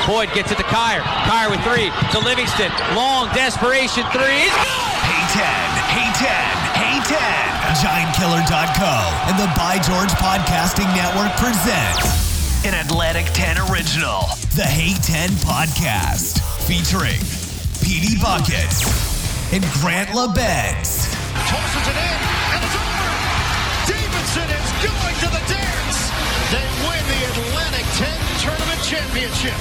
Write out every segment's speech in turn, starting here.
Boyd gets it to Kyer. Kyer with three to Livingston. Long desperation three. It's good! Hey 10. GiantKiller.co and the By George Podcasting Network present an Atlantic 10 original, the Hey 10 Podcast, featuring Petey Buckets and Grant LeBeds. Tosses it in, and it's over! Davidson is going to the dance! They win the Atlantic 10 Tournament Championship!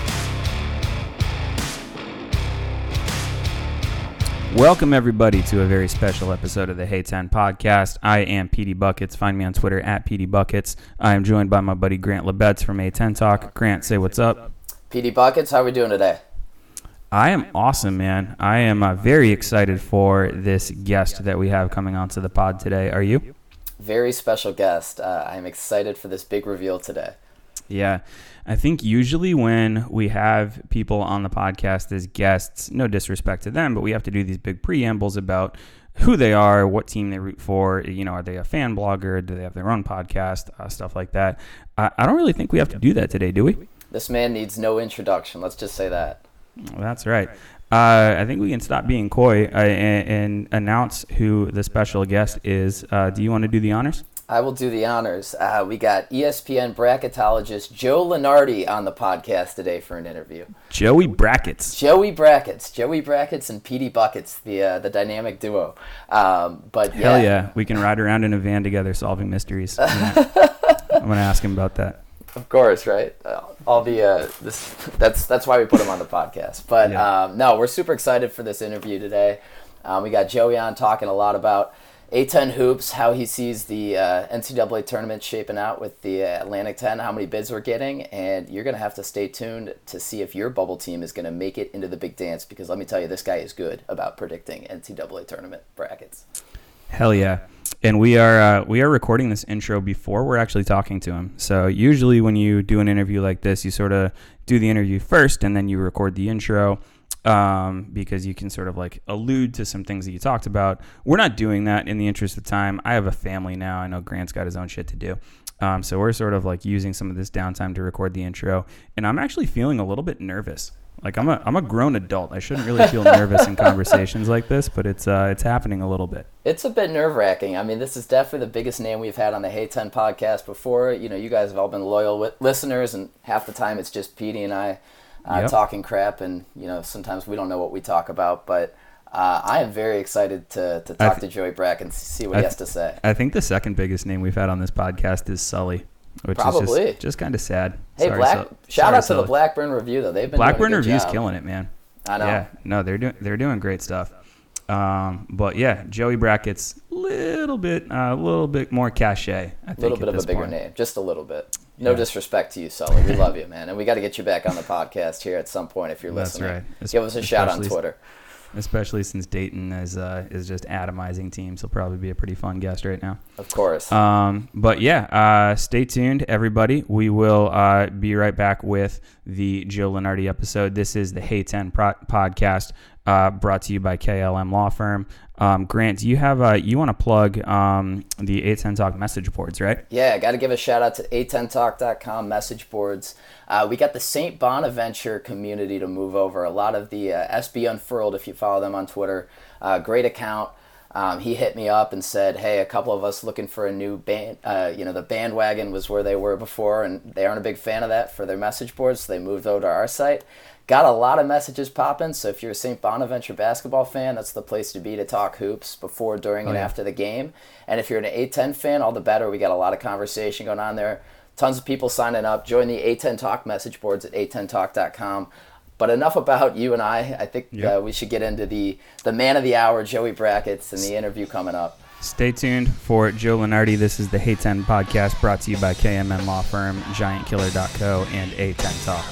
Welcome, everybody, to a very special episode of the Hey 10 Podcast. I am Petey Buckets. Find me on Twitter at Petey Buckets. I am joined by my buddy Grant LeBeds from A10 Talk. Grant, say what's up. Petey Buckets, how are we doing today? I am awesome, man. I am very excited for this guest that we have coming onto the pod today. Are you? Very special guest. I'm excited for this big reveal today. Yeah. I think usually when we have people on the podcast as guests, no disrespect to them, but we have to do these big preambles about who they are, what team they root for. You know, are they a fan blogger? Do they have their own podcast? Stuff like that. I don't really think we have to do that today, do we? This man needs no introduction. Let's just say that. That's right. I think we can stop being coy and announce who the special guest is. Do you want to do the honors? I will do the honors. We got ESPN bracketologist Joe Lunardi on the podcast today for an interview. Joey Brackets. Joey Brackets and Petey Buckets, the dynamic duo. But Hell yeah, we can ride around in a van together solving mysteries. I'm gonna ask him about that. Of course, right? That's why we put him on the podcast. But Yeah. no, we're super excited for this interview today. We got Joey on talking a lot about A10 hoops, how he sees the NCAA tournament shaping out with the Atlantic 10, how many bids we're getting, and you're going to have to stay tuned to see if your bubble team is going to make it into the big dance, because let me tell you, this guy is good about predicting NCAA tournament brackets. Hell yeah. And we are recording this intro before we're actually talking to him. So usually when you do an interview like this, you sort of do the interview first and then you record the intro. Because you can sort of like allude to some things that you talked about. We're not doing that in the interest of time. I have a family now. I know Grant's got his own shit to do. So we're sort of like using some of this downtime to record the intro. And I'm actually feeling a little bit nervous. Like I'm a grown adult. I shouldn't really feel nervous in conversations like this, but it's happening a little bit. It's a bit nerve-wracking. I mean, this is definitely the biggest name we've had on the Hey 10 podcast before. You know, you guys have all been loyal listeners, and half the time it's just Petey and I talking crap, and you know, sometimes we don't know what we talk about, but I am very excited to talk to Joey Brack and see what he has to say. I think the second biggest name we've had on this podcast is Sully, which Probably. is just kind of sad. Hey, shout out to the Blackburn Review though. They've been Blackburn doing a good Review's job. killing it, man. I know. Yeah, no, they're doing great stuff. But yeah, Joey Brackets, a little bit more cachet. I think A little bit at of this a bigger point. name, just a little bit. No disrespect to you, Sully. We love you, man, and we got to get you back on the podcast here at some point if you're listening. That's right. Give us a shout on Twitter. Especially since Dayton is just atomizing teams, he'll probably be a pretty fun guest right now. Of course. But yeah, stay tuned, everybody. We will be right back with the Joe Lunardi episode. This is the Hey 10 podcast, brought to you by KLM Law Firm. Grant, do you have you want to plug the A10 Talk message boards, right? Yeah, I got to give a shout out to a10talk.com message boards. We got the St. Bonaventure community to move over. A lot of the SB Unfurled, if you follow them on Twitter, great account. He hit me up and said, hey, a couple of us looking for a new band. The bandwagon was where they were before, and they aren't a big fan of that for their message boards, so they moved over to our site. Got a lot of messages popping, so if you're a St. Bonaventure basketball fan, that's the place to be to talk hoops before, during, and after the game. And if you're an A10 fan, all the better. We got a lot of conversation going on there. Tons of people signing up. Join the A10 Talk message boards at a10talk.com. But enough about you and I. I think we should get into the man of the hour, Joey Brackets, and the interview coming up. Stay tuned for Joe Lunardi. This is the Hey 10 podcast, brought to you by KMN Law Firm, GiantKiller.co, and A10 Talk.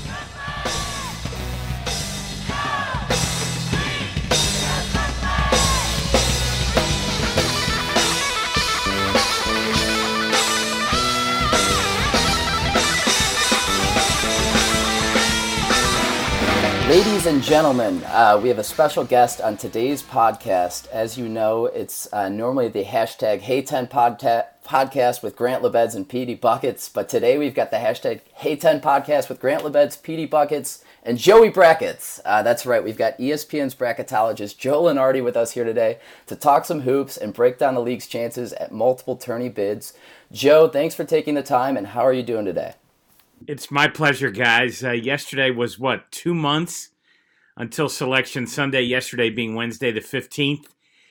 Ladies and gentlemen, we have a special guest on today's podcast. As you know, it's normally the hashtag Hey10 podcast podcast with Grant Lebeds and Petey Buckets, but today we've got the hashtag Hey10 podcast with Grant Lebeds, Petey Buckets, and Joey Brackets. That's right, we've got ESPN's bracketologist Joe Lenardi with us here today to talk some hoops and break down the league's chances at multiple tourney bids. Joe, thanks for taking the time, and how are you doing today? It's my pleasure, guys. Yesterday was, 2 months until Selection Sunday, yesterday being Wednesday the 15th.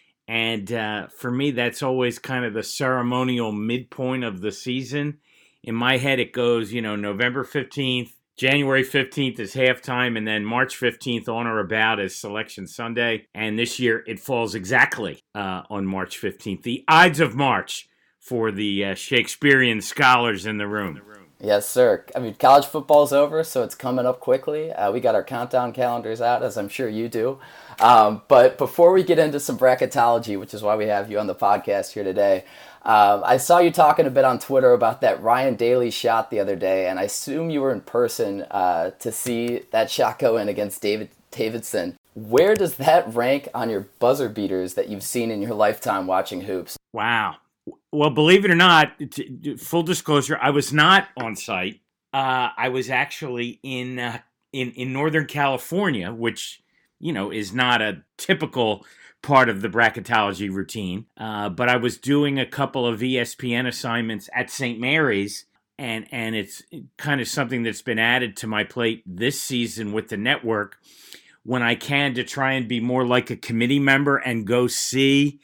And for me, that's always kind of the ceremonial midpoint of the season. In my head, it goes, November 15th, January 15th is halftime, and then March 15th on or about is Selection Sunday. And this year, it falls exactly on March 15th. The Ides of March for the Shakespearean scholars in the room. Yes, sir. I mean, college football's over, so it's coming up quickly. We got our countdown calendars out, as I'm sure you do. But before we get into some bracketology, which is why we have you on the podcast here today, I saw you talking a bit on Twitter about that Ryan Daly shot the other day, and I assume you were in person to see that shot go in against David Davidson. Where does that rank on your buzzer beaters that you've seen in your lifetime watching hoops? Wow. Well, believe it or not, full disclosure, I was not on site. I was actually in Northern California, which, is not a typical part of the bracketology routine. But I was doing a couple of ESPN assignments at St. Mary's, and it's kind of something that's been added to my plate this season with the network when I can, to try and be more like a committee member and go see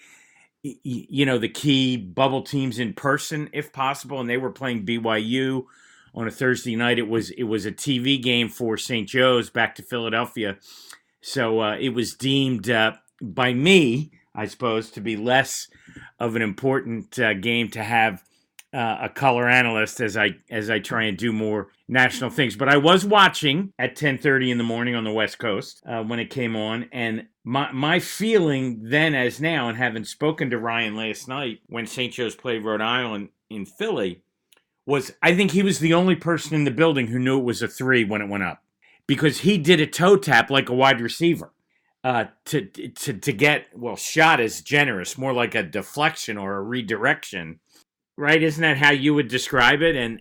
the key bubble teams in person if possible. And they were playing BYU on a Thursday night. It was a TV game for St. Joe's back to Philadelphia. So it was deemed by me, I suppose, to be less of an important game to have a color analyst as I try and do more national things. But I was watching at 10:30 in the morning on the West Coast when it came on, and my feeling then as now, and having spoken to Ryan last night when St. Joe's played Rhode Island in Philly, was I think he was the only person in the building who knew it was a 3 when it went up, because he did a toe tap like a wide receiver. To get, shot is generous, more like a deflection or a redirection. Right? Isn't that how you would describe it? And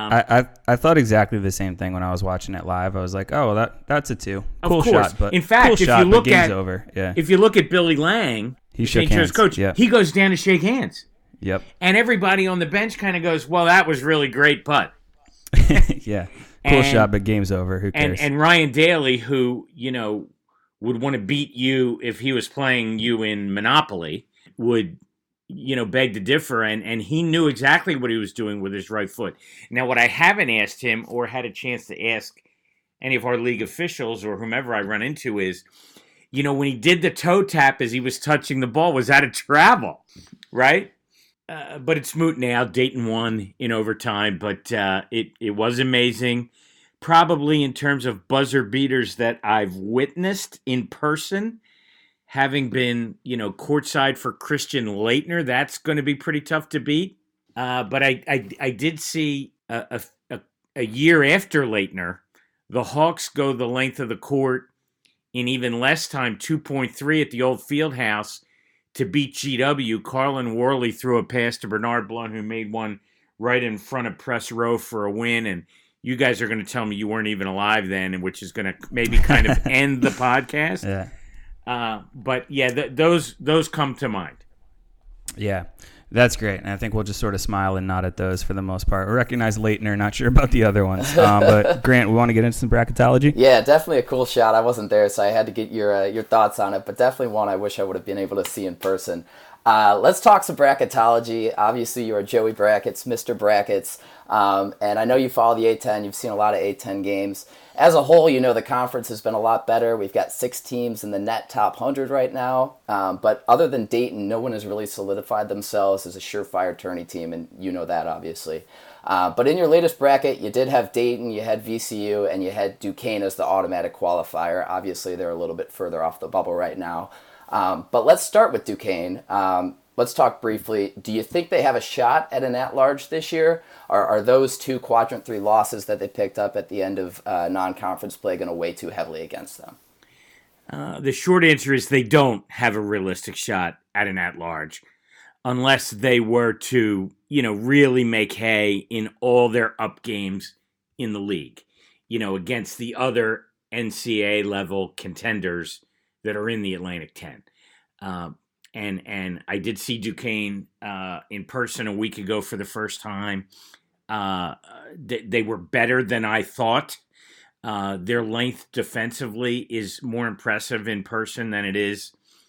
I thought exactly the same thing when I was watching it live. I was like, oh, that's a 2. Cool shot, but in fact, cool if shot, you look game's at over. Yeah. If you look at Billy Lang, he shook St. Joe's hands. coach, Yep. he goes down to shake hands. Yep. And everybody on the bench kind of goes, well, that was really great putt. Yeah. Cool shot, but game's over. Who cares? And Ryan Daly, who, would want to beat you if he was playing you in Monopoly, would beg to differ, and he knew exactly what he was doing with his right foot. Now, what I haven't asked him or had a chance to ask any of our league officials or whomever I run into is, when he did the toe tap as he was touching the ball, was that a travel, right? But it's moot now. Dayton won in overtime, but it was amazing. Probably in terms of buzzer beaters that I've witnessed in person, having been, courtside for Christian Laettner, that's going to be pretty tough to beat. But I did see a year after Laettner, the Hawks go the length of the court in even less time, 2.3 at the old Fieldhouse, to beat GW. Carlin Worley threw a pass to Bernard Blunt, who made one right in front of press row for a win. And you guys are going to tell me you weren't even alive then, which is going to maybe kind of end the podcast. Yeah. But yeah, those come to mind. Yeah, that's great. And I think we'll just sort of smile and nod at those for the most part. We recognize Laettner, not sure about the other ones. But Grant, we want to get into some bracketology? Yeah, definitely a cool shot. I wasn't there, so I had to get your thoughts on it, but definitely one I wish I would have been able to see in person. Let's talk some bracketology. Obviously, you are Joey Brackets, Mr. Brackets, and I know you follow the A10. You've seen a lot of A10 games. As a whole, the conference has been a lot better. We've got 6 teams in the net top 100 right now, but other than Dayton, no one has really solidified themselves as a surefire tourney team, and you know that, obviously. But in your latest bracket, you did have Dayton, you had VCU, and you had Duquesne as the automatic qualifier. Obviously, they're a little bit further off the bubble right now. But let's start with Duquesne. Let's talk briefly. Do you think they have a shot at an at-large this year? Or are those 2 Quadrant 3 losses that they picked up at the end of non-conference play going to weigh too heavily against them? The short answer is they don't have a realistic shot at an at-large. unless they were to, really make hay in all their up games in the league, against the other NCAA level contenders that are in the Atlantic 10. And I did see Duquesne in person a week ago for the first time. They were better than I thought. Their length defensively is more impressive in person than it is,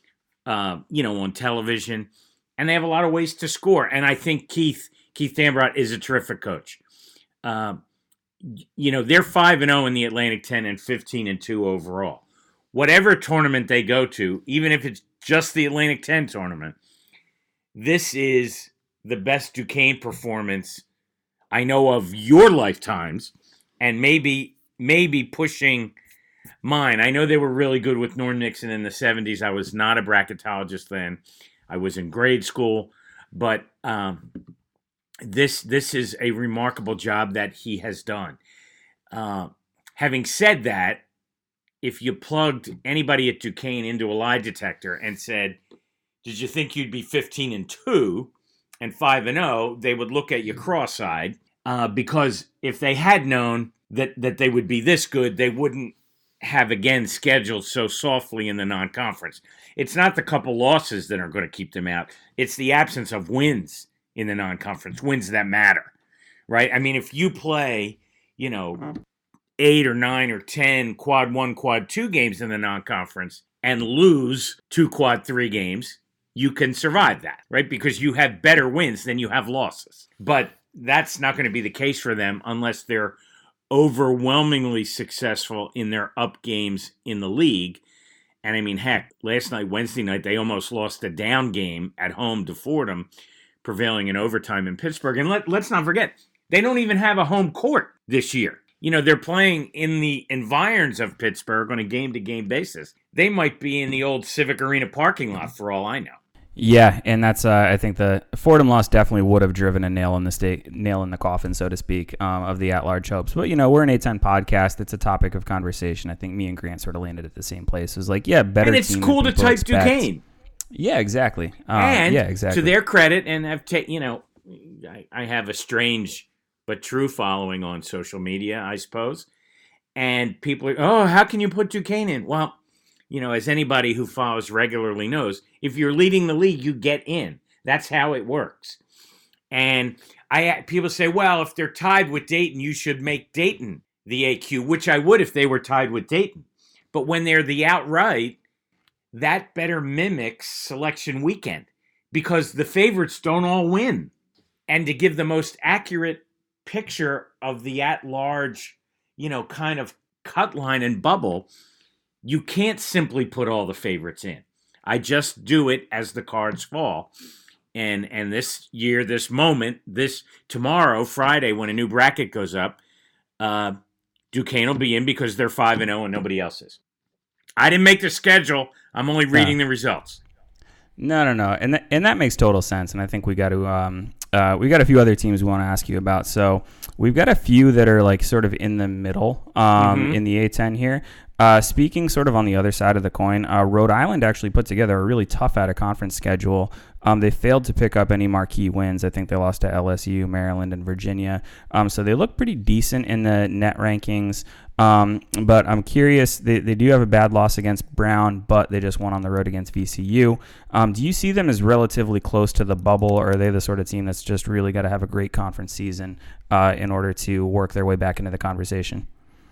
on television. And they have a lot of ways to score. And I think Keith Dambrot is a terrific coach. They're 5-0 in the Atlantic 10 and 15-2 overall. Whatever tournament they go to, even if it's just the Atlantic 10 tournament, this is the best Duquesne performance I know of your lifetimes, and maybe pushing mine. I know they were really good with Norm Nixon in the 70s. I was not a bracketologist then. I was in grade school, but this is a remarkable job that he has done. Having said that, if you plugged anybody at Duquesne into a lie detector and said, did you think you'd be 15-2 and 5-0, they would look at you cross-eyed, because if they had known that they would be this good, they wouldn't have, again, scheduled so softly in the non-conference. It's not the couple losses that are going to keep them out. It's the absence of wins in the non-conference, wins that matter, right? I mean, if you play, 8 or 9 or 10 quad 1, quad 2 games in the non-conference and lose 2 quad 3 games, you can survive that, right? Because you have better wins than you have losses. But that's not going to be the case for them unless they're overwhelmingly successful in their up games in the league. And I mean, heck, last night, Wednesday night, they almost lost a down game at home to Fordham, prevailing in overtime in Pittsburgh. And let's not forget, they don't even have a home court this year. They're playing in the environs of Pittsburgh on a game-to-game basis. They might be in the old Civic Arena parking lot for all I know. Yeah, and that's I think the Fordham loss definitely would have driven a nail in the coffin, so to speak, of the at-large hopes. But we're an A10 podcast; it's a topic of conversation. I think me and Grant sort of landed at the same place. It was like, better. And it's team cool to type expect. Duquesne. Yeah, exactly. To their credit, and I have a strange but true following on social media, I suppose. And people are, how can you put Duquesne in? Well, as anybody who follows regularly knows, if you're leading the league, you get in. That's how it works. And people say, well, if they're tied with Dayton, you should make Dayton the AQ, which I would if they were tied with Dayton. But when they're the outright, that better mimics selection weekend because the favorites don't all win. And to give the most accurate picture of the at-large, kind of cut line and bubble, you can't simply put all the favorites in. I just do it as the cards fall. And this year, this moment, tomorrow, Friday, when a new bracket goes up, Duquesne will be in because they're 5-0 and nobody else is. I didn't make the schedule. I'm only reading the results. No, and that makes total sense. And I think we got a few other teams we want to ask you about. So we've got a few that are like sort of in the middle in the A10 here. Speaking sort of on the other side of the coin, Rhode Island actually put together a really tough out-of-conference schedule. They failed to pick up any marquee wins. I think they lost to LSU, Maryland, and Virginia. So they look pretty decent in the net rankings. But I'm curious, they do have a bad loss against Brown, but they just won on the road against VCU. Do you see them as relatively close to the bubble, or are they the sort of team that's just really got to have a great conference season in order to work their way back into the conversation?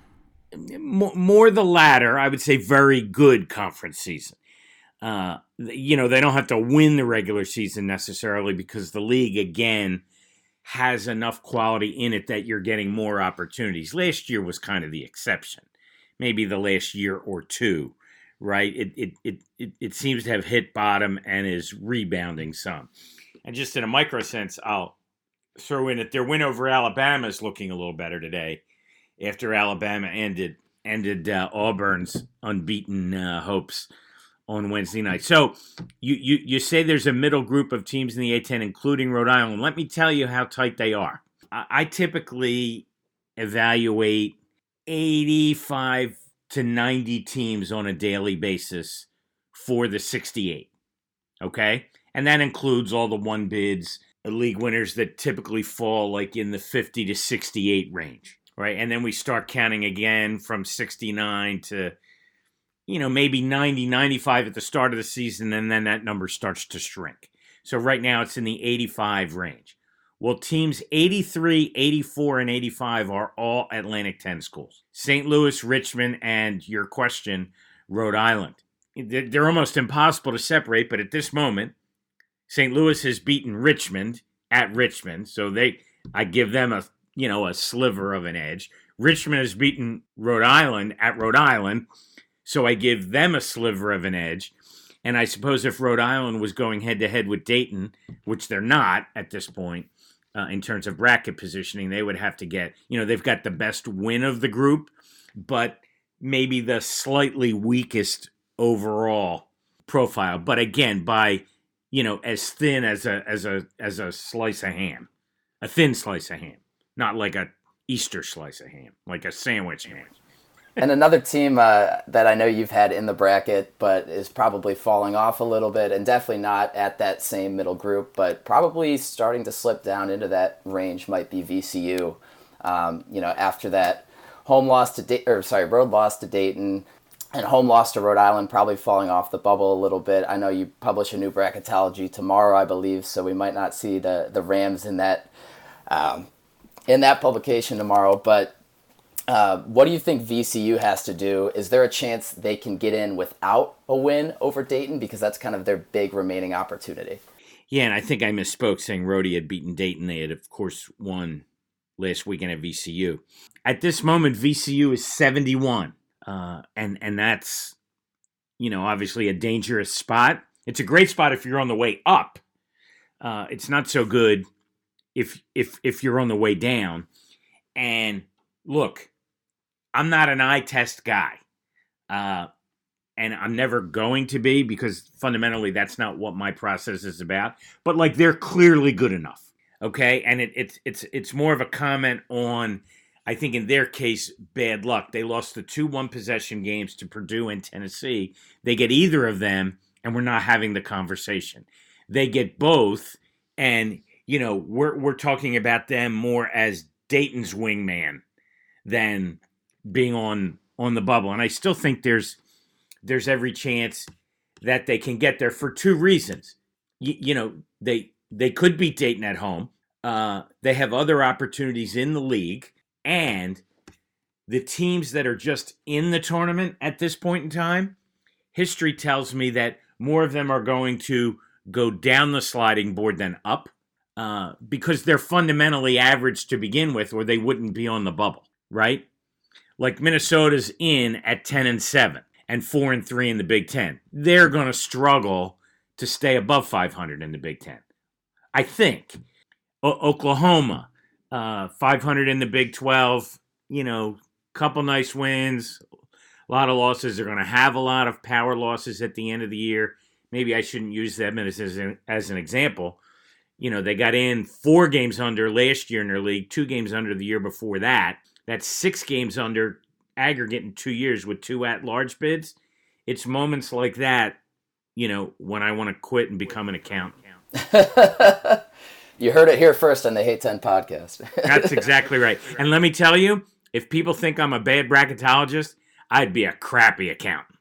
More the latter. I would say very good conference season. They don't have to win the regular season necessarily because the league, again, has enough quality in it that you're getting more opportunities. Last year was kind of the exception. Maybe the last year or two, right? It seems to have hit bottom and is rebounding some. And just in a micro sense, I'll throw in that their win over Alabama is looking a little better today after Alabama ended Auburn's unbeaten hopes on Wednesday night. So you say there's a middle group of teams in the A10, including Rhode Island. Let me tell you how tight they are. I typically evaluate 85 to 90 teams on a daily basis for the 68, okay? And that includes all the one bids, league winners that typically fall like in the 50 to 68 range, right? And then we start counting again from 69 to, maybe 90, 95 at the start of the season, and then that number starts to shrink. So right now it's in the 85 range. Well, teams 83, 84, and 85 are all Atlantic 10 schools. St. Louis, Richmond, and your question, Rhode Island. They're almost impossible to separate, but at this moment, St. Louis has beaten Richmond at Richmond, so I give them a sliver of an edge. Richmond has beaten Rhode Island at Rhode Island, so I give them a sliver of an edge. And I suppose if Rhode Island was going head-to-head with Dayton, which they're not at this point, in terms of bracket positioning, they would have to get, they've got the best win of the group, but maybe the slightly weakest overall profile. But again, by, as thin as a slice of ham, a thin slice of ham, not like a Easter slice of ham, like a sandwich ham. And another team that I know you've had in the bracket, but is probably falling off a little bit, and definitely not at that same middle group, but probably starting to slip down into that range, might be VCU. After that road loss to Dayton and home loss to Rhode Island, probably falling off the bubble a little bit. I know you publish a new bracketology tomorrow, I believe, so we might not see the Rams in that publication tomorrow, but. What do you think VCU has to do? Is there a chance they can get in without a win over Dayton? Because that's kind of their big remaining opportunity. Yeah, and I think I misspoke saying Rhodey had beaten Dayton. They had, of course, won last weekend at VCU. At this moment, VCU is 71, and that's, obviously a dangerous spot. It's a great spot if you're on the way up. It's not so good if you're on the way down. And look, I'm not an eye test guy, and I'm never going to be, because fundamentally that's not what my process is about. But they're clearly good enough, okay? And it's more of a comment on, I think in their case, bad luck. They lost the 2 one-possession games to Purdue and Tennessee. They get either of them, and we're not having the conversation. They get both, and we're talking about them more as Dayton's wingman than being on the bubble. And I still think there's every chance that they can get there for 2 reasons. They could beat Dayton at home. They have other opportunities in the league, and the teams that are just in the tournament at this point in time, history tells me that more of them are going to go down the sliding board than up, because they're fundamentally average to begin with, or they wouldn't be on the bubble. Right? Like Minnesota's in at 10-7 and 4-3 in the Big Ten. They're going to struggle to stay above 500 in the Big Ten. I think. Oklahoma, 500 in the Big 12, couple nice wins, a lot of losses. They're going to have a lot of power losses at the end of the year. Maybe I shouldn't use them as an example. They got in 4 games under last year in their league, 2 games under the year before that. That's 6 games under aggregate in 2 years with 2 at-large bids. It's moments like that, when I want to quit and become an accountant. You heard it here first on the Hey 10 podcast. That's exactly right. And let me tell you, if people think I'm a bad bracketologist, I'd be a crappy accountant.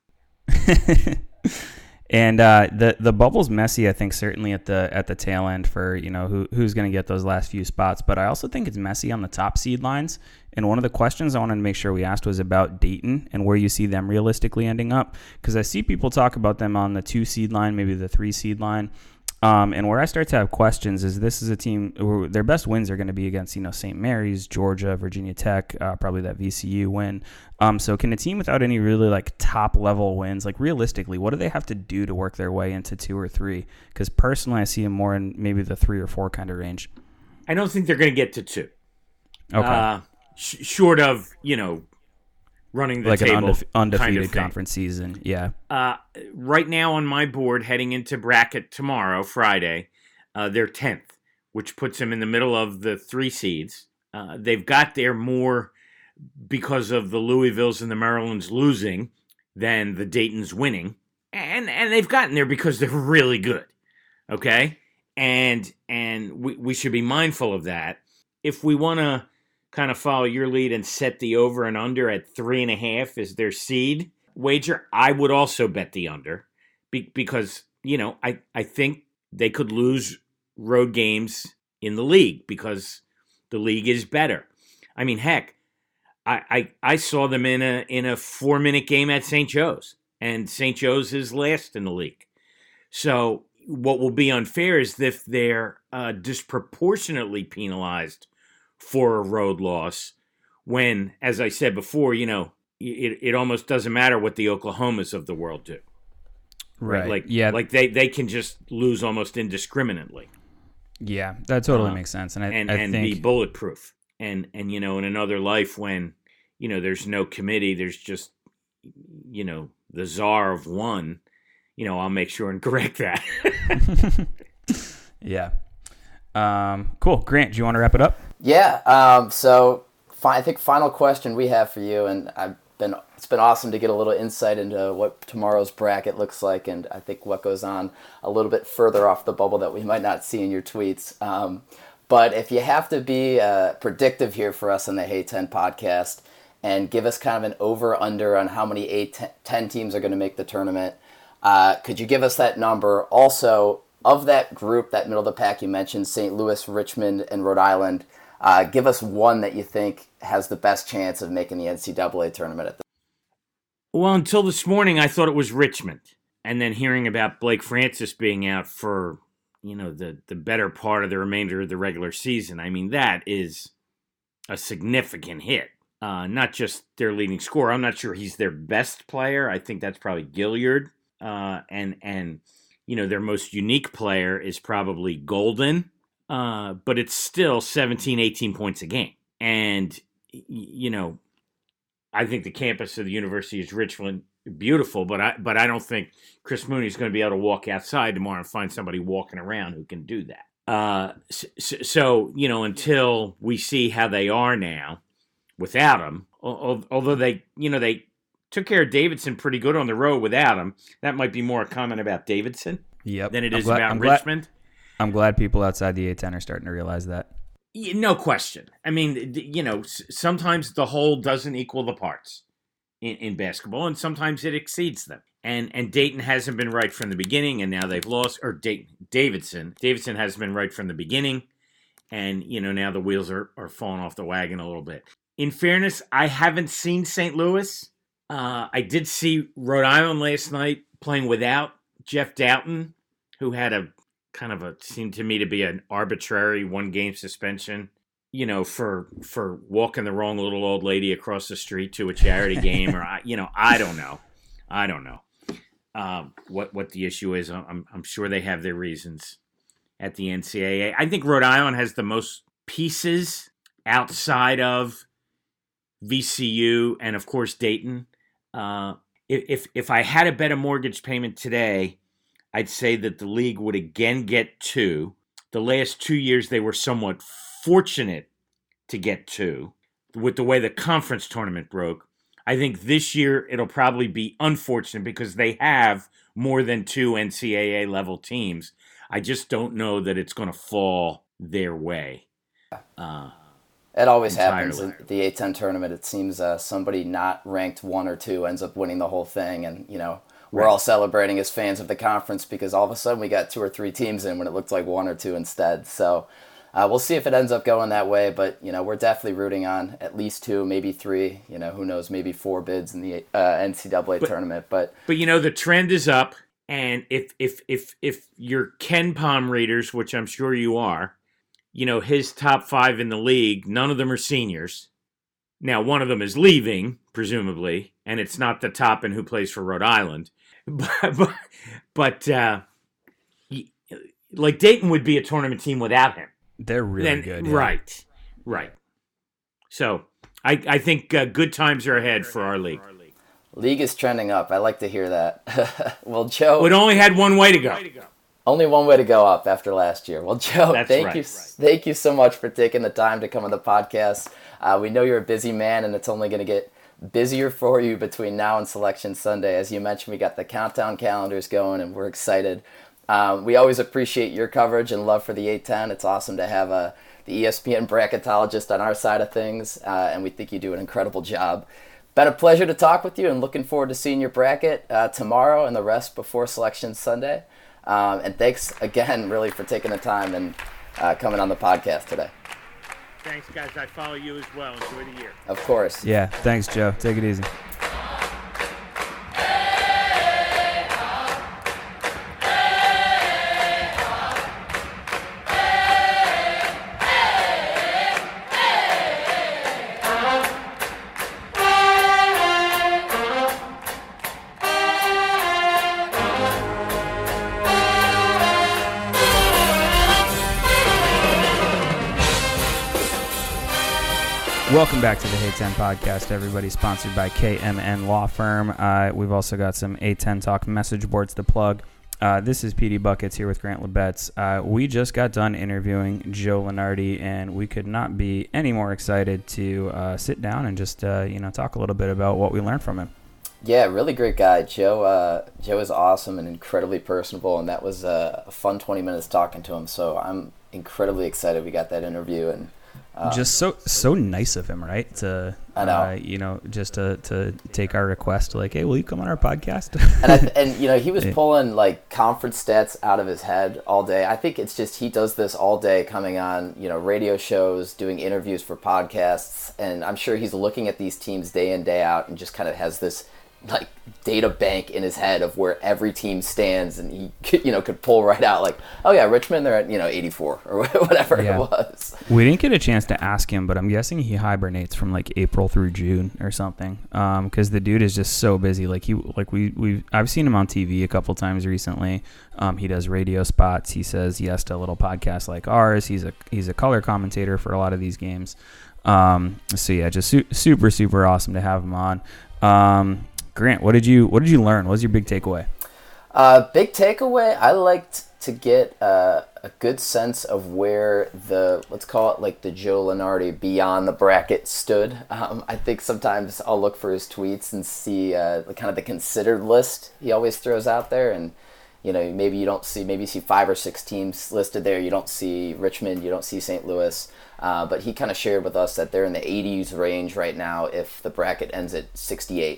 And the bubble's messy, I think, certainly at the tail end for who's going to get those last few spots. But I also think it's messy on the top seed lines. And one of the questions I wanted to make sure we asked was about Dayton and where you see them realistically ending up, because I see people talk about them on the 2 seed line, maybe the 3 seed line. And where I start to have questions is this is a team who their best wins are going to be against, St. Mary's, Georgia, Virginia Tech, probably that VCU win. So can a team without any really top level wins, realistically, what do they have to do to work their way into 2 or 3? Because personally, I see them more in maybe the 3 or 4 kind of range. I don't think they're going to get to 2. Okay. Short of, running the table. An undefeated kind of conference season, yeah. Right now on my board, heading into bracket tomorrow, Friday, they're 10th, which puts them in the middle of the 3 seeds. They've got there more because of the Louisvilles and the Marylands losing than the Dayton's winning. And they've gotten there because they're really good. Okay, and we should be mindful of that. If we want to kind of follow your lead and set the over and under at 3.5 as their seed wager, I would also bet the under because I think they could lose road games in the league because the league is better. I mean, heck, I saw them in a 4-minute game at St. Joe's, and St. Joe's is last in the league. So what will be unfair is if they're disproportionately penalized for a road loss when, as I said before, it almost doesn't matter what the Oklahomas of the world do. Right. Like they can just lose almost indiscriminately. Yeah, that totally makes sense. And I think be bulletproof. And in another life when, there's no committee, there's just, the czar of one, I'll make sure and correct that. Yeah. Cool. Grant, do you want to wrap it up? Yeah. So I think final question we have for you, and it's been awesome to get a little insight into what tomorrow's bracket looks like, and I think what goes on a little bit further off the bubble that we might not see in your tweets. But if you have to be predictive here for us on the Hey 10 podcast and give us kind of an over-under on how many A10 teams are going to make the tournament, could you give us that number? Also, of that group, that middle of the pack you mentioned, St. Louis, Richmond, and Rhode Island, give us one that you think has the best chance of making the NCAA tournament. Well, until this morning, I thought it was Richmond. And then hearing about Blake Francis being out for, the better part of the remainder of the regular season, I mean, that is a significant hit. Not just their leading scorer. I'm not sure he's their best player. I think that's probably Gilliard. And their most unique player is probably Golden. But it's still 17, 18 points a game. And, I think the campus of the University of Richmond beautiful, but I don't think Chris Mooney is going to be able to walk outside tomorrow and find somebody walking around who can do that. So until we see how they are now without him, although they took care of Davidson pretty good on the road without him, that might be more a comment about Davidson than it is about Richmond. I'm glad people outside the A10 are starting to realize that. No question. I mean, sometimes the whole doesn't equal the parts in basketball, and sometimes it exceeds them. And Dayton hasn't been right from the beginning, and now they've lost. Or Davidson hasn't been right from the beginning, and now the wheels are falling off the wagon a little bit. In fairness, I haven't seen St. Louis. I did see Rhode Island last night playing without Jeff Doughton, who had a seemed to me to be an arbitrary 1-game suspension, for walking the wrong little old lady across the street to a charity game, or I don't know what the issue is. I'm sure they have their reasons at the NCAA. I think Rhode Island has the most pieces outside of VCU and of course Dayton. If I had to bet a mortgage payment today, I'd say that the league would again get 2. The last 2 years, they were somewhat fortunate to get 2 with the way the conference tournament broke. I think this year it'll probably be unfortunate because they have more than 2 NCAA level teams. I just don't know that it's going to fall their way. It always happens in the A10 tournament. It seems somebody not ranked 1 or 2 ends up winning the whole thing, and we're all celebrating as fans of the conference because all of a sudden we got 2 or 3 teams in when it looked like 1 or 2 instead. So we'll see if it ends up going that way. But, we're definitely rooting on at least 2, maybe 3, who knows, maybe 4 bids in the NCAA tournament. But the trend is up. And if you're Ken Pom readers, which I'm sure you are, his top 5 in the league, none of them are seniors. Now, one of them is leaving, presumably, and it's not the Toppin who plays for Rhode Island. But like Dayton would be a tournament team without him. They're really good. Yeah. Right. So I think good times are ahead for our league. League is trending up. I like to hear that. Well, Joe, it only had one way to go. Only one way to go up after last year. Well, Joe, thank you so much for taking the time to come on the podcast. We know you're a busy man, and it's only going to get busier for you between now and Selection Sunday. As you mentioned, we got the countdown calendars going, and we're excited We always appreciate your coverage and love for the A10. It's awesome to have the ESPN bracketologist on our side of things, and we think you do an incredible job. Been a pleasure to talk with you, and looking forward to seeing your bracket tomorrow and the rest before Selection Sunday. And thanks again, really, for taking the time and coming on the podcast today. Thanks, guys. I follow you as well. Enjoy the year. Of course. Yeah, thanks, Joe. Take it easy. Welcome back to the A10 podcast, everybody. Sponsored by KMN Law Firm. We've also got some A10 Talk message boards to plug. This is PD Buckets here with Grant LeBetz. We just got done interviewing Joe Lunardi, and we could not be any more excited to sit down and just talk a little bit about what we learned from him. Yeah, really great guy. Joe is awesome and incredibly personable, and that was a fun 20 minutes talking to him. So I'm incredibly excited we got that interview, and just so nice of him, right? I know. Just to take our request, like, hey, will you come on our podcast? and he was pulling like conference stats out of his head all day. I think it's just he does this all day, coming on radio shows, doing interviews for podcasts, and I'm sure he's looking at these teams day in, day out, and just kind of has this like data bank in his head of where every team stands, and he could pull right out like, oh yeah, Richmond, they're at 84 or whatever it was. We didn't get a chance to ask him, but I'm guessing he hibernates from like April through June or something, because the dude is just so busy. I've seen him on TV a couple times recently. He does radio spots. He says yes to a little podcast like ours. He's a color commentator for a lot of these games. So yeah, just super super awesome to have him on. Grant, what did you learn? What was your big takeaway? Big takeaway, I liked to get a good sense of where let's call it like the Joe Lunardi beyond the bracket stood. I think sometimes I'll look for his tweets and see kind of the considered list he always throws out there, and maybe you see 5 or 6 teams listed there. You don't see Richmond, you don't see St. Louis, but he kind of shared with us that they're in the 80s range right now if the bracket ends at 68.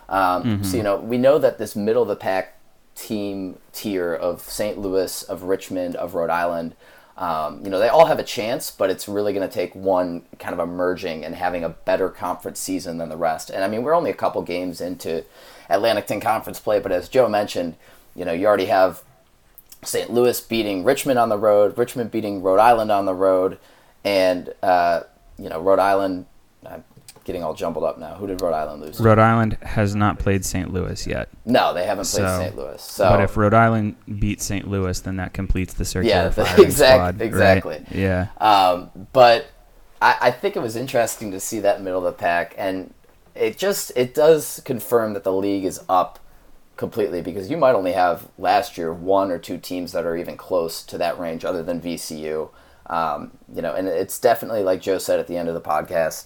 So, we know that this middle of the pack team tier of St. Louis, of Richmond, of Rhode Island, they all have a chance, but it's really going to take one kind of emerging and having a better conference season than the rest. And I mean, we're only a couple games into Atlantic 10 conference play, but as Joe mentioned, you already have St. Louis beating Richmond on the road, Richmond beating Rhode Island on the road, and, Rhode Island, getting all jumbled up now. Who did Rhode Island lose to? Rhode Island has not played St. Louis yet. No, they haven't played St. Louis. So, but if Rhode Island beats St. Louis, then that completes the circular squad. Exactly. Right? Yeah. But I think it was interesting to see that middle of the pack, and it does confirm that the league is up completely, because you might only have last year 1 or 2 teams that are even close to that range other than VCU. And it's definitely, like Joe said at the end of the podcast,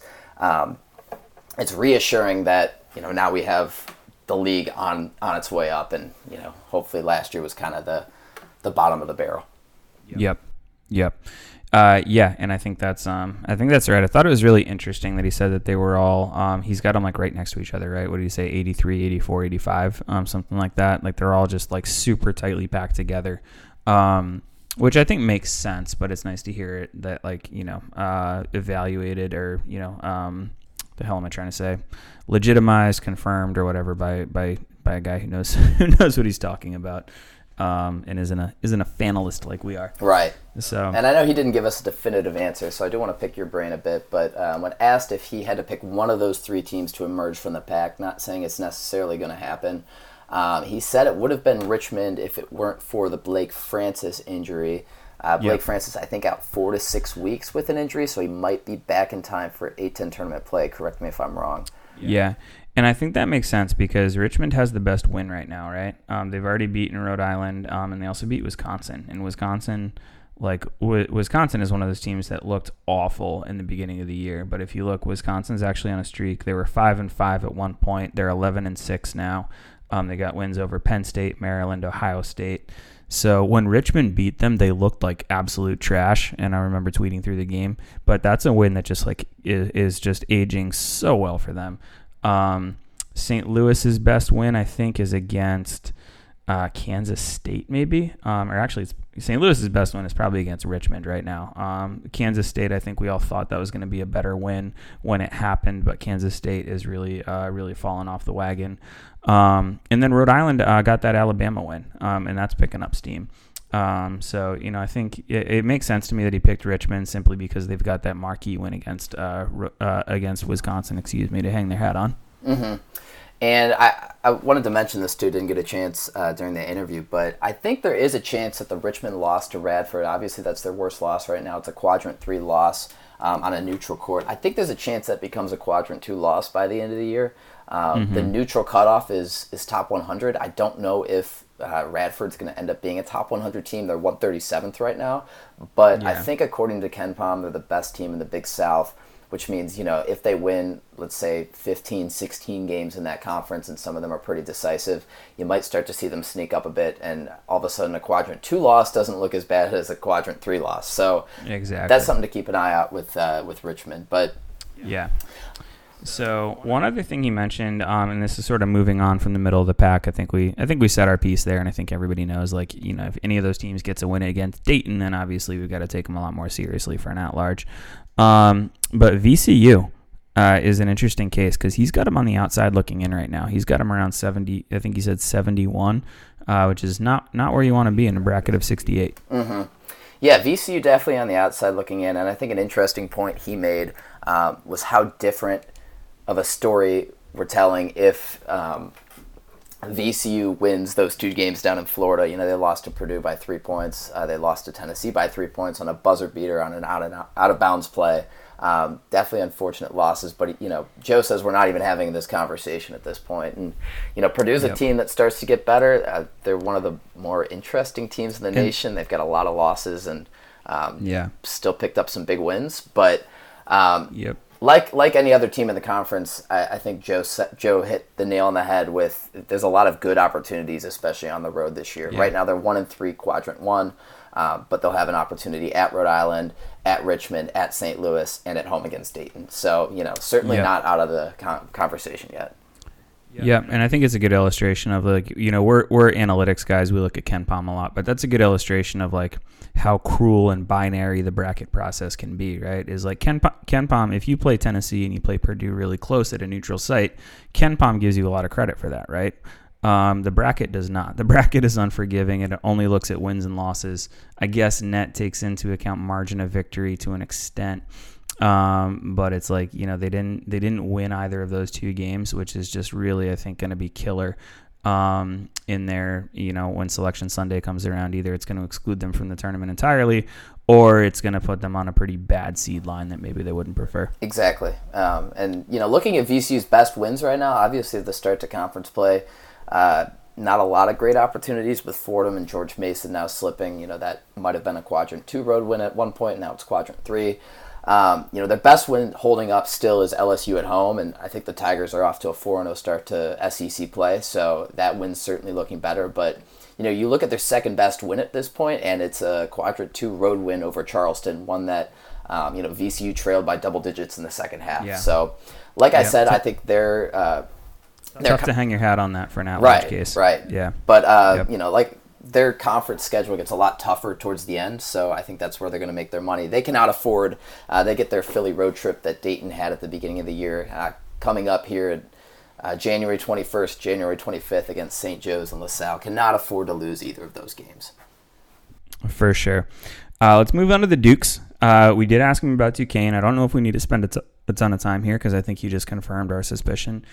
it's reassuring that now we have the league on its way up, and hopefully last year was kind of the bottom of the barrel. Yep. Yeah, and I think that's right. I thought it was really interesting that he said that they were all he's got them like right next to each other, right? What did he say? 83, 84, 85, something like that. Like they're all just like super tightly packed together. Which I think makes sense, but it's nice to hear it that evaluated or the hell am I trying to say? Legitimized, confirmed, or whatever by a guy who knows what he's talking about, and isn't a fanalist like we are. Right. So, and I know he didn't give us a definitive answer, so I do want to pick your brain a bit. But when asked if he had to pick one of those 3 teams to emerge from the pack, not saying it's necessarily going to happen, he said it would have been Richmond if it weren't for the Blake Francis injury. Blake Francis, I think, out 4 to 6 weeks with an injury, so he might be back in time for A10 tournament play. Correct me if I'm wrong. Yeah, and I think that makes sense because Richmond has the best win right now, right? They've already beaten Rhode Island, and they also beat Wisconsin. And Wisconsin is one of those teams that looked awful in the beginning of the year. But if you look, Wisconsin's actually on a streak. They were 5-5 at one point. They're 11-6 now. They got wins over Penn State, Maryland, Ohio State. So when Richmond beat them, they looked like absolute trash, and I remember tweeting through the game. But that's a win that just like is just aging so well for them. St. Louis's best win, I think, is against Kansas State, maybe. Or actually, St. Louis's best win is probably against Richmond right now. Kansas State, I think we all thought that was going to be a better win when it happened, but Kansas State is really fallen off the wagon. And then Rhode Island got that Alabama win, and that's picking up steam. So, I think it makes sense to me that he picked Richmond simply because they've got that marquee win against Wisconsin, to hang their hat on. Mm-hmm. And I wanted to mention this too, didn't get a chance during the interview, but I think there is a chance that the Richmond loss to Radford, obviously that's their worst loss right now. It's a quadrant 3 loss on a neutral court. I think there's a chance that becomes a quadrant 2 loss by the end of the year. The neutral cutoff is top 100. I don't know if Radford's going to end up being a top 100 team. They're 137th right now. But I think according to KenPom, they're the best team in the Big South, which means, if they win, let's say, 15, 16 games in that conference, and some of them are pretty decisive, you might start to see them sneak up a bit, and all of a sudden a quadrant 2 loss doesn't look as bad as a quadrant 3 loss. So that's something to keep an eye out with Richmond. But yeah. So one other thing he mentioned, and this is sort of moving on from the middle of the pack. I think we said our piece there, and I think everybody knows, if any of those teams gets a win against Dayton, then obviously we've got to take them a lot more seriously for an at-large. But VCU is an interesting case because he's got him on the outside looking in right now. He's got him around 70. I think he said 71, which is not where you want to be in a bracket of 68. Mm-hmm. Yeah, VCU definitely on the outside looking in, and I think an interesting point he made was how different of a story we're telling if VCU wins those 2 games down in Florida. They lost to Purdue by 3 points. They lost to Tennessee by 3 points on a buzzer beater on an out of bounds play. Definitely unfortunate losses, but Joe says we're not even having this conversation at this point. And Purdue's a team that starts to get better. They're one of the more interesting teams in the nation. They've got a lot of losses and still picked up some big wins, but Like any other team in the conference, I think Joe hit the nail on the head with there's a lot of good opportunities, especially on the road this year. Yeah. Right now they're 1-3 quadrant 1, but they'll have an opportunity at Rhode Island, at Richmond, at St. Louis, and at home against Dayton. So, certainly not out of the conversation yet. Yeah, and I think it's a good illustration of we're analytics guys. We look at KenPom a lot, but that's a good illustration of how cruel and binary the bracket process can be, right? Is KenPom, if you play Tennessee and you play Purdue really close at a neutral site, KenPom gives you a lot of credit for that, right? The bracket does not. The bracket is unforgiving. It only looks at wins and losses. I guess net takes into account margin of victory to an extent. But it's they didn't win either of those 2 games, which is just really, I think, going to be killer in there. When Selection Sunday comes around, either it's going to exclude them from the tournament entirely, or it's going to put them on a pretty bad seed line that maybe they wouldn't prefer. Exactly. And looking at VCU's best wins right now, obviously the start to conference play, not a lot of great opportunities with Fordham and George Mason now slipping. That might have been a quadrant 2 road win at one point. Now it's quadrant 3. Their best win holding up still is LSU at home, and I think the Tigers are off to a 4-0 start to SEC play, so that win's certainly looking better. But, you look at their second best win at this point, and it's a quadrant 2 road win over Charleston, one that, VCU trailed by double digits in the second half. Yeah. So, like I said, I think they're tough to hang your hat on that for an at-large case. Right. Yeah. But, their conference schedule gets a lot tougher towards the end, so I think that's where they're going to make their money. They cannot afford, they get their Philly road trip that Dayton had at the beginning of the year coming up here January 21st, January 25th against St. Joe's and LaSalle. Cannot afford to lose either of those games. For sure. Let's move on to the Dukes. We did ask him about Duquesne. I don't know if we need to spend a ton of time here because I think he just confirmed our suspicion.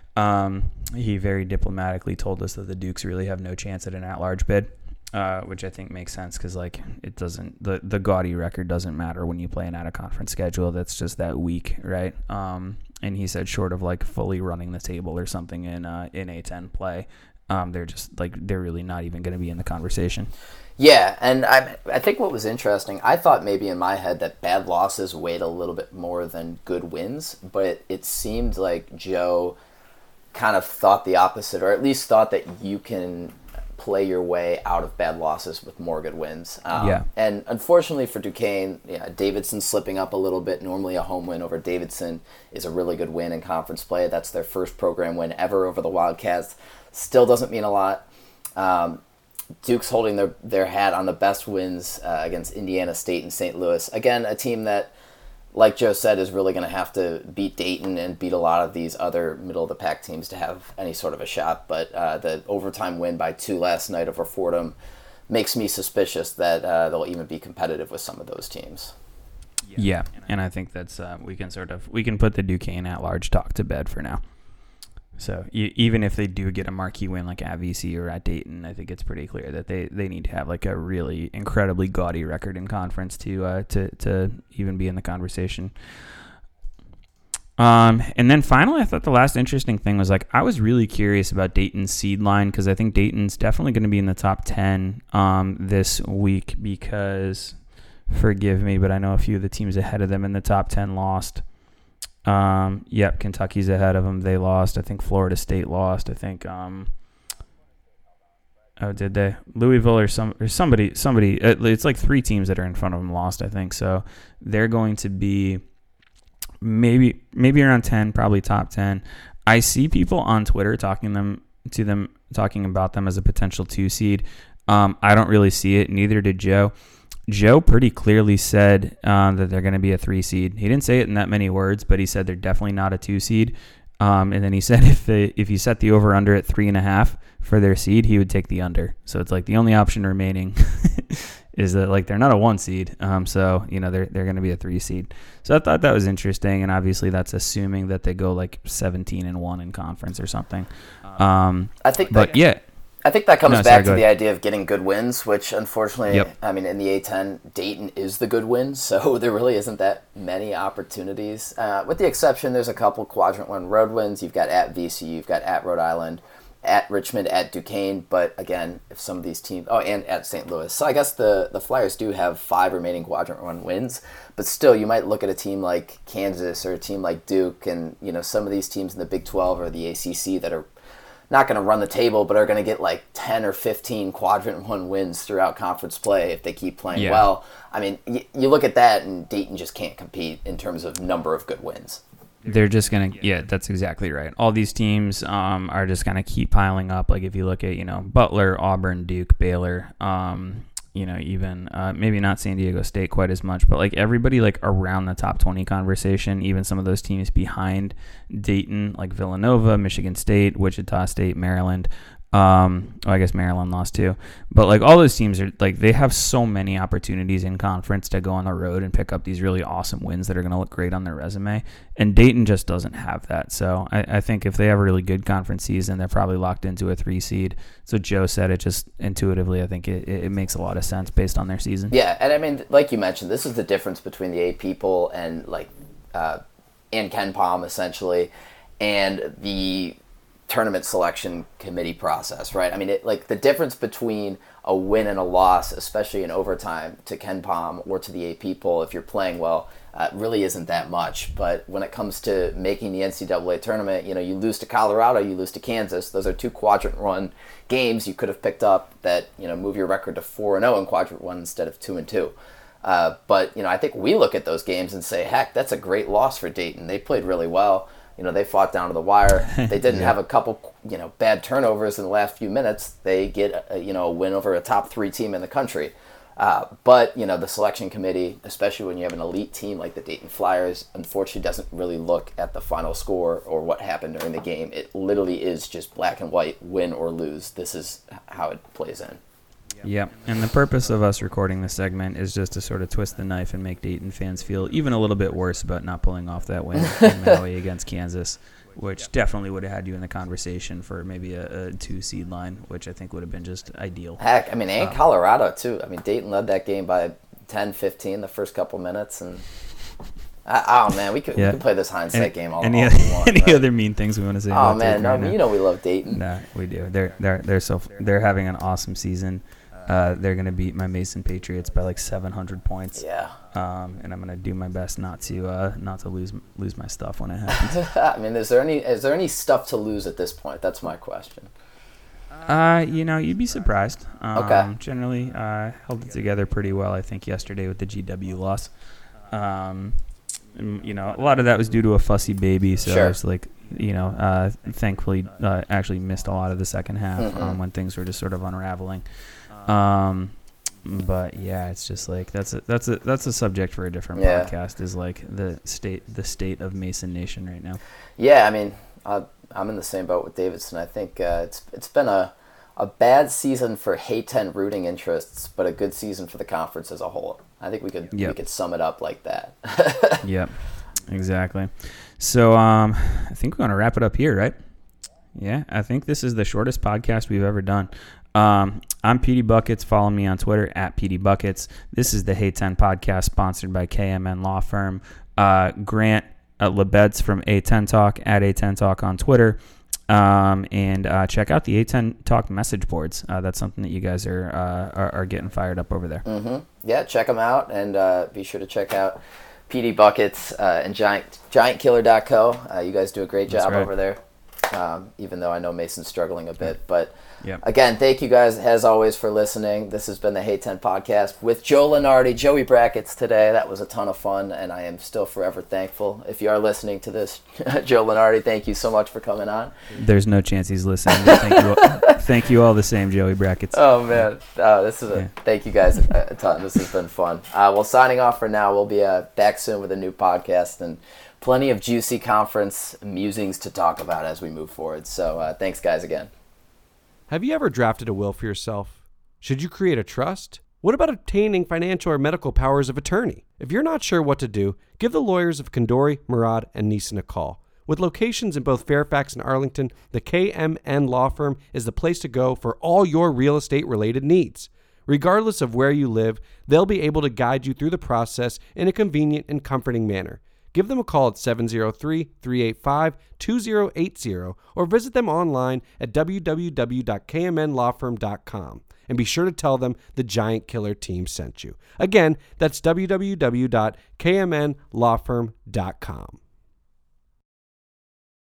He very diplomatically told us that the Dukes really have no chance at an at-large bid, which I think makes sense because it doesn't the gaudy record doesn't matter when you play an out-of-conference schedule that's just that weak, right? And he said short of fully running the table or something in A10 play, they're really not even going to be in the conversation. Yeah, and I think what was interesting, I thought maybe in my head that bad losses weighed a little bit more than good wins, but it seemed like Joe kind of thought the opposite, or at least thought that you can play your way out of bad losses with more good wins. And unfortunately for Duquesne, Davidson slipping up a little bit. Normally a home win over Davidson is a really good win in conference play. That's their first program win ever over the Wildcats. Still doesn't mean a lot. Duke's holding their hat on the best wins against Indiana State and St. Louis. Again, a team that, like Joe said, is really going to have to beat Dayton and beat a lot of these other middle-of-the-pack teams to have any sort of a shot. But the overtime win by 2 last night over Fordham makes me suspicious that they'll even be competitive with some of those teams. Yeah, and I think that's we can put the Duquesne at-large talk to bed for now. So even if they do get a marquee win like at VC or at Dayton, I think it's pretty clear that they need to have like a really incredibly gaudy record in conference to even be in the conversation. And then finally, I thought the last interesting thing was like I was really curious about Dayton's seed line because I think Dayton's definitely going to be in the top 10 this week because, forgive me, but I know a few of the teams ahead of them in the top 10 lost. Kentucky's ahead of them. They lost. I think Florida State lost. I think, did they? Louisville or somebody, it's like 3 teams that are in front of them lost, I think. So they're going to be maybe around 10, probably top 10. I see people on Twitter talking about them as a potential 2 seed. I don't really see it. Neither did Joe. Joe pretty clearly said that they're going to be a 3 seed. He didn't say it in that many words, but he said they're definitely not a 2 seed. And then he said if you set the over under at 3.5 for their seed, he would take the under. So it's like the only option remaining is that like they're not a 1 seed. So they're going to be a 3 seed. So I thought that was interesting, and obviously that's assuming that they go like 17-1 in conference or something. I think that comes back to the idea of getting good wins, which unfortunately, I mean, in the A-10, Dayton is the good win, so there really isn't that many opportunities. With the exception, there's a couple Quadrant 1 road wins. You've got at VCU, you've got at Rhode Island, at Richmond, at Duquesne, but again, if some of these teams... Oh, and at St. Louis. So I guess the Flyers do have 5 remaining Quadrant 1 wins, but still, you might look at a team like Kansas or a team like Duke, and some of these teams in the Big 12 or the ACC that are not going to run the table, but are going to get like 10 or 15 Quadrant 1 wins throughout conference play if they keep playing well. I mean, you look at that, and Dayton just can't compete in terms of number of good wins. They're just going to, that's exactly right. All these teams are just going to keep piling up. Like if you look at, Butler, Auburn, Duke, Baylor, even maybe not San Diego State quite as much, but like everybody like around the top 20 conversation, even some of those teams behind Dayton, like Villanova, Michigan State, Wichita State, Maryland. I guess Maryland lost too, but like all those teams are like they have so many opportunities in conference to go on the road and pick up these really awesome wins that are going to look great on their resume, and Dayton just doesn't have that. So I think if they have a really good conference season, they're probably locked into a 3 seed. So Joe said it just intuitively, I think it makes a lot of sense based on their season. Yeah, and I mean, like you mentioned, this is the difference between the 8 people and like and Ken Palm essentially, and the tournament selection committee process, right? I mean, like the difference between a win and a loss, especially in overtime, to Ken Palm or to the 8 people, if you're playing well, really isn't that much. But when it comes to making the NCAA tournament, you lose to Colorado, you lose to Kansas. Those are 2 Quadrant 1 games you could have picked up that move your record to 4-0 in Quadrant 1 instead of 2-2. But I think we look at those games and say, heck, that's a great loss for Dayton. They played really well. They fought down to the wire. They didn't have a couple, bad turnovers in the last few minutes. They get, a win over a top 3 team in the country. But, the selection committee, especially when you have an elite team like the Dayton Flyers, unfortunately doesn't really look at the final score or what happened during the game. It literally is just black and white, win or lose. This is how it plays in. Yeah, and the purpose of us recording this segment is just to sort of twist the knife and make Dayton fans feel even a little bit worse about not pulling off that win in Maui against Kansas, which definitely would have had you in the conversation for maybe a 2 seed line, which I think would have been just ideal. Heck, I mean, and Colorado too. I mean, Dayton led that game by 10-15 the first couple minutes, and we could play this hindsight game all we want. Any other mean things we want to say? Oh man, no, we love Dayton. No, we do. They're having an awesome season. They're going to beat my Mason Patriots by like 700 points. Yeah. And I'm going to do my best not to lose my stuff when it happens. I mean, is there any stuff to lose at this point? That's my question. You'd be surprised. Okay. Generally, held it together pretty well, I think, yesterday with the GW loss. And, a lot of that was due to a fussy baby, so Sure. it's like, thankfully, actually missed a lot of the second half when things were just sort of unraveling. But yeah, it's just like that's a subject for a different podcast. Is like the state of Mason Nation right now. Yeah, I mean, I'm in the same boat with Davidson. I think it's been a bad season for Hay-10 rooting interests, but a good season for the conference as a whole. I think we could sum it up like that. Yep, exactly. So I think we're gonna wrap it up here, right? Yeah, I think this is the shortest podcast we've ever done. I'm PD Buckets. Follow me on Twitter at PD Buckets. This is the Hay-10 podcast, sponsored by KMN Law Firm. Grant Lebetz from A10 Talk at A10 Talk on Twitter. And check out the A10 Talk message boards. That's something that you guys are getting fired up over there. Mm-hmm. Yeah, check them out, and be sure to check out PD Buckets and GiantKiller.co. You guys do a great job over there, even though I know Mason's struggling a bit. But again, thank you guys, as always, for listening. This has been the Hay-10 podcast with Joe Lunardi, Joey Brackets today. That was a ton of fun, and I am still forever thankful. If you are listening to this, Joe Lunardi, thank you so much for coming on. There's no chance he's listening. Thank you all the same, Joey Brackets. Oh, man. Thank you guys a ton. This has been fun. Well, signing off for now. We'll be back soon with a new podcast and plenty of juicy conference musings to talk about as we move forward. So thanks, guys, again. Have you ever drafted a will for yourself? Should you create a trust? What about obtaining financial or medical powers of attorney? If you're not sure what to do, give the lawyers of Kandori, Murad, and Neeson a call. With locations in both Fairfax and Arlington, the KMN Law Firm is the place to go for all your real estate-related needs. Regardless of where you live, they'll be able to guide you through the process in a convenient and comforting manner. Give them a call at 703-385-2080 or visit them online at www.kmnlawfirm.com. And be sure to tell them the Giant Killer team sent you. Again, that's www.kmnlawfirm.com.